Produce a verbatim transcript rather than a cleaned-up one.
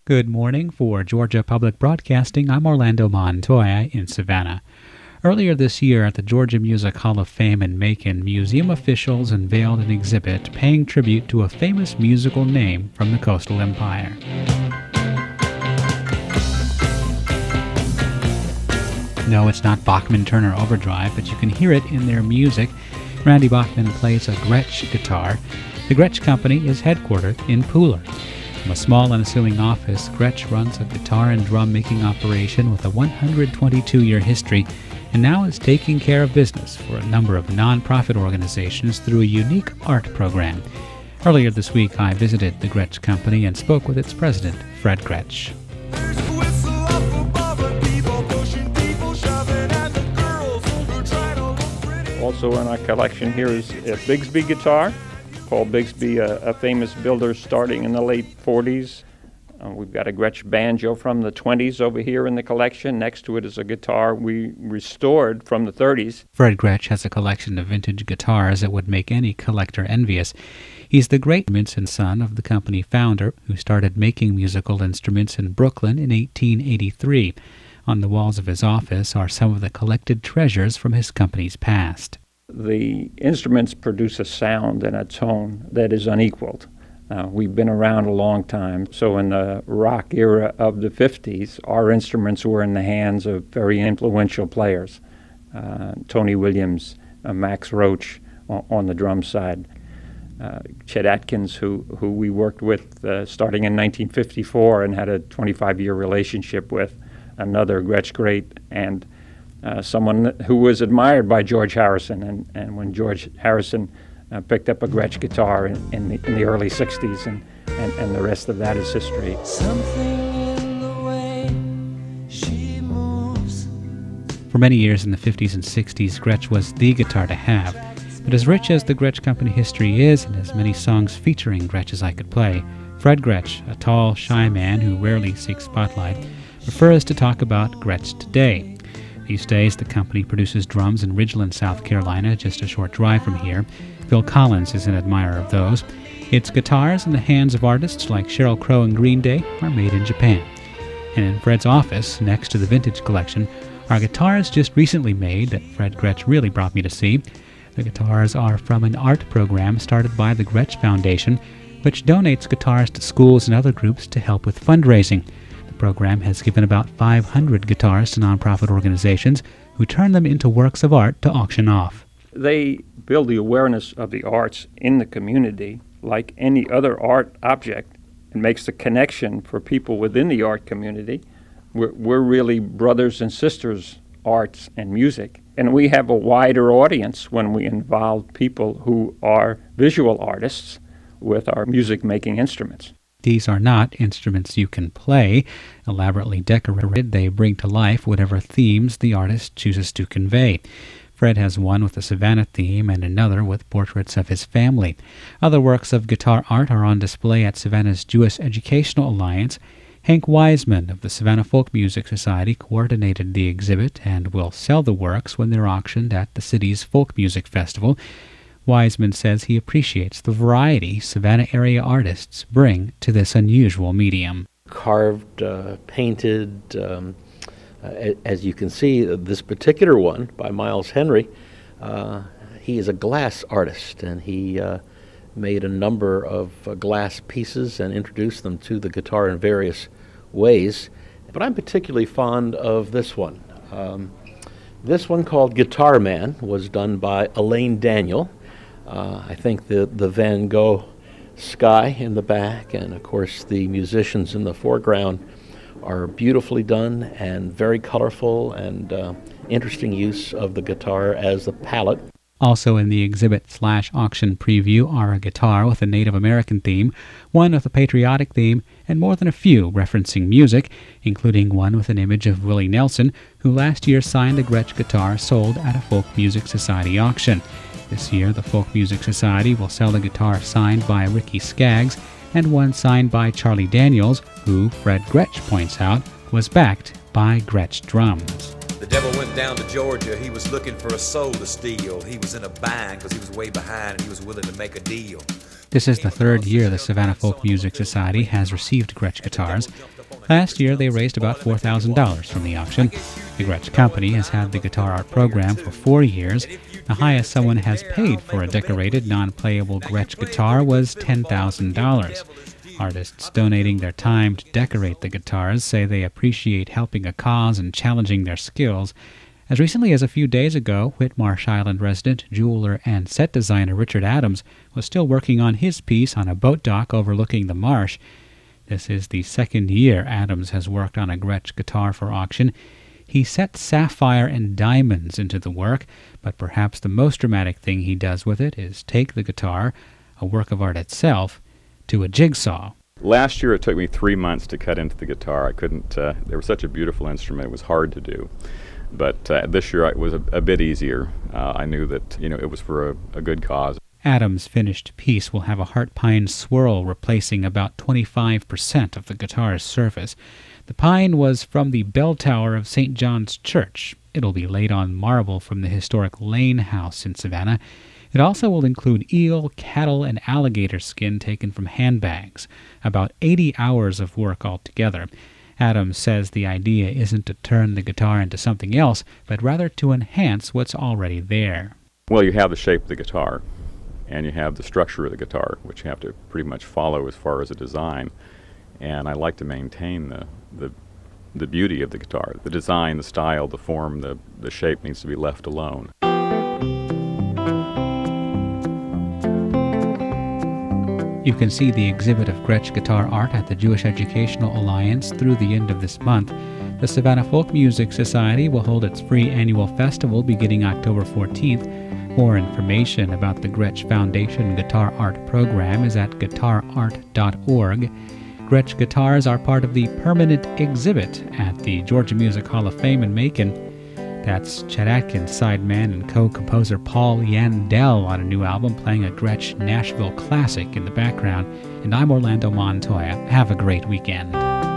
Good morning for Georgia Public Broadcasting. I'm Orlando Montoya in Savannah. Earlier this year at the Georgia Music Hall of Fame in Macon, museum officials unveiled an exhibit paying tribute to a famous musical name from the Coastal Empire. No, it's not Bachman-Turner Overdrive, but you can hear it in their music. Randy Bachman plays a Gretsch guitar. The Gretsch Company is headquartered in Pooler. From a small, unassuming office, Gretsch runs a guitar and drum making operation with a one hundred twenty-two year history, and now is taking care of business for a number of nonprofit organizations through a unique art program. Earlier this week, I visited the Gretsch Company and spoke with its president, Fred Gretsch. Also in our collection here is a Bigsby guitar. Paul Bigsby, a, a famous builder starting in the late forties. Uh, we've got a Gretsch banjo from the twenties over here in the collection. Next to it is a guitar we restored from the thirties. Fred Gretsch has a collection of vintage guitars that would make any collector envious. He's the great-grandson son of the company founder who started making musical instruments in Brooklyn in eighteen eighty-three. On the walls of his office are some of the collected treasures from his company's past. The instruments produce a sound and a tone that is unequaled. Uh, we've been around a long time, so in the rock era of the fifties, our instruments were in the hands of very influential players. Uh, Tony Williams, uh, Max Roach on, on the drum side, uh, Chet Atkins, who, who we worked with uh, starting in nineteen fifty-four and had a twenty-five year relationship with, another Gretsch great, and Uh, someone who was admired by George Harrison, and, and when George Harrison uh, picked up a Gretsch guitar in, in, the, in the early sixties, and, and, and the rest of that is history. Something in the way she moves. For many years in the fifties and sixties, Gretsch was the guitar to have. But as rich as the Gretsch Company history is, and as many songs featuring Gretsch as I could play, Fred Gretsch, a tall, shy man who rarely seeks spotlight, prefers to talk about Gretsch today. These days, the company produces drums in Ridgeland, South Carolina, just a short drive from here. Phil Collins is an admirer of those. Its guitars in the hands of artists like Sheryl Crow and Green Day are made in Japan. And in Fred's office, next to the vintage collection, are guitars just recently made that Fred Gretsch really brought me to see. The guitars are from an art program started by the Gretsch Foundation, which donates guitars to schools and other groups to help with fundraising. The program has given about five hundred guitars to nonprofit organizations who turn them into works of art to auction off. They build the awareness of the arts in the community like any other art object, and makes the connection for people within the art community. We're, we're really brothers and sisters, arts and music, and we have a wider audience when we involve people who are visual artists with our music-making instruments. These are not instruments you can play. Elaborately decorated, they bring to life whatever themes the artist chooses to convey. Fred has one with a Savannah theme and another with portraits of his family. Other works of guitar art are on display at Savannah's Jewish Educational Alliance. Hank Wiseman of the Savannah Folk Music Society coordinated the exhibit and will sell the works when they're auctioned at the city's Folk Music Festival. Wiseman says he appreciates the variety Savannah area artists bring to this unusual medium. Carved, uh, painted, um, uh, as you can see, this particular one by Miles Henry, uh, he is a glass artist, and he uh, made a number of uh, glass pieces and introduced them to the guitar in various ways. But I'm particularly fond of this one. Um, this one, called Guitar Man, was done by Elaine Daniel. Uh, I think the, the Van Gogh sky in the back, and of course the musicians in the foreground, are beautifully done and very colorful, and uh, interesting use of the guitar as the palette. Also in the exhibit slash auction preview are a guitar with a Native American theme, one with a patriotic theme, and more than a few referencing music, including one with an image of Willie Nelson, who last year signed a Gretsch guitar sold at a Folk Music Society auction. This year, the Folk Music Society will sell a guitar signed by Ricky Skaggs and one signed by Charlie Daniels, who, Fred Gretsch points out, was backed by Gretsch drums. The devil went down to Georgia. He was looking for a soul to steal. He was in a bind because he was way behind and he was willing to make a deal. This is the third year the Savannah Folk Music Society has received Gretsch guitars. Last year, they raised about four thousand dollars from the auction. The Gretsch Company has had the guitar art program for four years. The highest someone has paid for a decorated, non-playable Gretsch guitar was ten thousand dollars. Artists donating their time to decorate the guitars say they appreciate helping a cause and challenging their skills. As recently as a few days ago, Whitmarsh Island resident, jeweler, and set designer Richard Adams was still working on his piece on a boat dock overlooking the marsh. This is the second year Adams has worked on a Gretsch guitar for auction. He set sapphire and diamonds into the work, but perhaps the most dramatic thing he does with it is take the guitar, a work of art itself, to a jigsaw. Last year it took me three months to cut into the guitar. I couldn't, uh, they were such a beautiful instrument, it was hard to do. But uh, this year it was a, a bit easier. Uh, I knew that, you know, it was for a, a good cause. Adams' finished piece will have a heart pine swirl replacing about twenty-five percent of the guitar's surface. The pine was from the bell tower of Saint John's Church. It'll be laid on marble from the historic Lane House in Savannah. It also will include eel, cattle, and alligator skin taken from handbags. About eighty hours of work altogether. Adams says the idea isn't to turn the guitar into something else, but rather to enhance what's already there. Well, you have the shape of the guitar, and you have the structure of the guitar, which you have to pretty much follow as far as a design. And I like to maintain the, the, the beauty of the guitar. The design, the style, the form, the, the shape needs to be left alone. You can see the exhibit of Gretsch guitar art at the Jewish Educational Alliance through the end of this month. The Savannah Folk Music Society will hold its free annual festival beginning October fourteenth. More information about the Gretsch Foundation Guitar Art Program is at guitar art dot org. Gretsch guitars are part of the permanent exhibit at the Georgia Music Hall of Fame in Macon. That's Chet Atkins sideman and co-composer Paul Yandell on a new album playing a Gretsch Nashville classic in the background. And I'm Orlando Montoya. Have a great weekend.